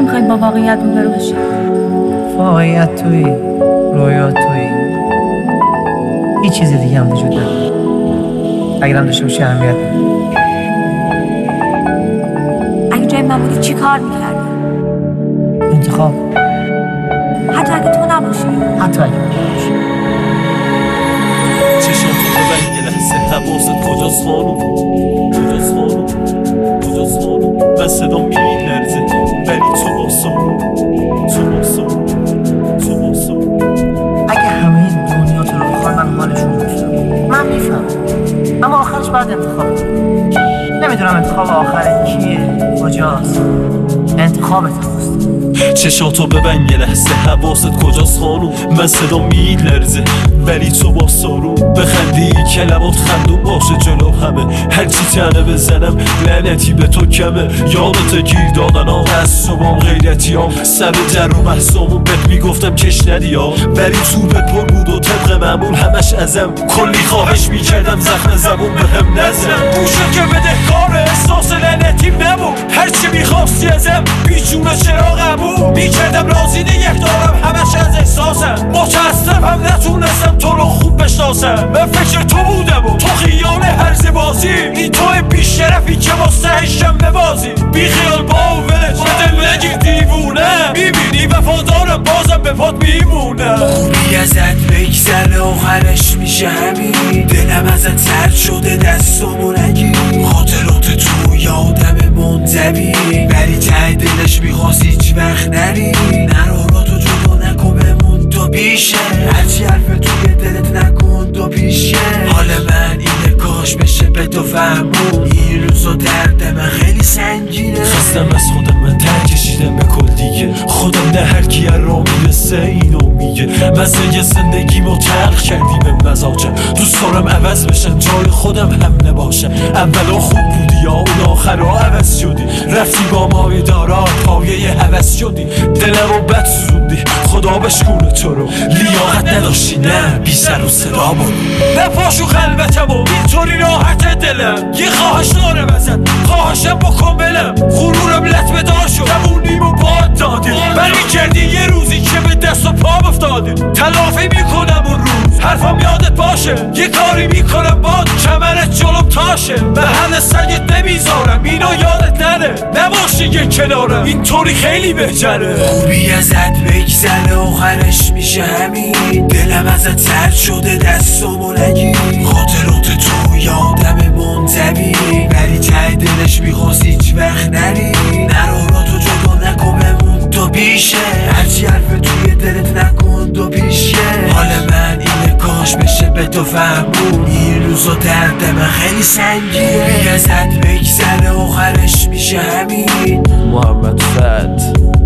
نمیخوای با واقعیت روبرو بشی؟ واقعیت توی رویا توی هیچ چیز دیگه هم وجود نداره. اگرم داشته باشی اهمیت نداره. اگه جای من بودی چی کار میکردی؟ انتخاب. حتی اگه تو نباشی؟ حتی اگه من نباشی. چشم تو ببین یه لحظه حواست کجاست خانوم؟ کجاست خانوم؟ کجاست خانوم؟ من صدام میلرزه ولی تو باسم تو باسم تو باسم. اگه همه این دنیا تو رو بخوان من حالشون دوست دارم. من میفهم اما آخرش باید انتخاب کنم. نمیدونم انتخاب آخر کیه کجاست. انتخابت هست. چشاتو ببین یه لحظه حواست کجاست خانوم؟ من صدا میلرزه ولی تو با سارون بخندی که لبات خندون باشه جلو همه هرچی تنه بزنم لعنتی به تو کمه یادت گیر دادن ها عصبام غیرتی ها سر در و بحثامون بهت میگفتم کش ندی ها ولی زورت پر بود و طبق معمول همش ازم کلی خواهش میکردم زخم زبون بهم نزن گوشه که بده کار احساس لعنتیم نبود هرچی میخواستی ازم بیچونه چراغمون میکردم راضی نگه دارم همش از احساسم متاسفم نتونستم تو رو خوب بشناسم من فکر تو بودم و تو خیال هرز بازی این توی بیشرفی که مستحشم ببازی بی خیال با ولج دل نگیر دیوونه میبینی وفادارم بازم به پات میمونه خوبی ازت بگذره آخرش میشه همین دلم ازت سرد شده دستمو نگیر خاطرات تو یادم منطبی ولی ته دلش میخواست هیچ وقت نری نراراتو جدا نکن بمون تا پیشه هرچی حرف توی دلت نکن تا پیشه حال من اینه کاش بشه به تو فهمون این روزا درد من خیلی سنگینه خستم از خودم من کشیدم به کل دیگه خودم نه هر کی را میرسه اینو میگه مزه زندگیمو تلخ کردی به مزاجم دوست دارم عوض بشم جای خودم هم نباشم اولا خوب بودی یا اون آخرها عوض شدی رفتی با مای دارا پایه عوض شدی دلمو بد سوزوندی خدا بشکونه تو رو لیاقت نداشتی نه بی سر و صدا بود نپاشو خلوتم و اینطوری راحت دلم یه خواهش دارم ازت خواهشم بکن بلم غرورم لطمه دار شد تمونیمو باد دادی بری کردی یه روزی که به دست و پا افتادی تلافی میکنم اون روز حرفم یادت باشه یه کاری میکنم باد کمرت جلوم تاشه محل سگت نمیذارم اینو یادت نره نباشی یه کنارم اینطوری خیلی بهتره خوبی ازت بگذره آخرش میشه همین دلم ازت سرد شده دستمو نگیر خاطرات تو یادم منطبی ولی ته دلش میخواست هیچ وقت نری نراراتو جدا نکن بمون تا پیشه هرچی حرف توی دلت نکن تا پیشه حال من اینه کاش بشه به تو فهمون این روزا درد من خیلی سنگینه خوبی ازت بگذره آخرش میشه همین محمد فت